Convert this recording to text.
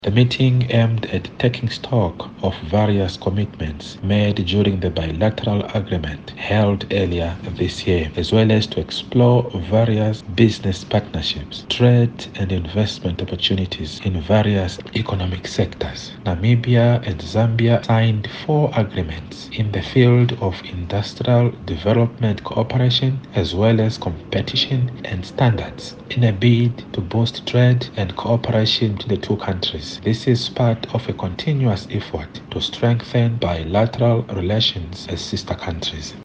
The meeting aimed at taking stock of various commitments made during the bilateral agreement held earlier this year, as well as to explore various business partnerships, trade and investment opportunities in various economic sectors. Namibia and Zambia signed 4 agreements in the field of industrial development cooperation, as well as competition and standards, in a bid to boost trade and cooperation to the two countries. This is part of a continuous effort to strengthen bilateral relations as sister countries.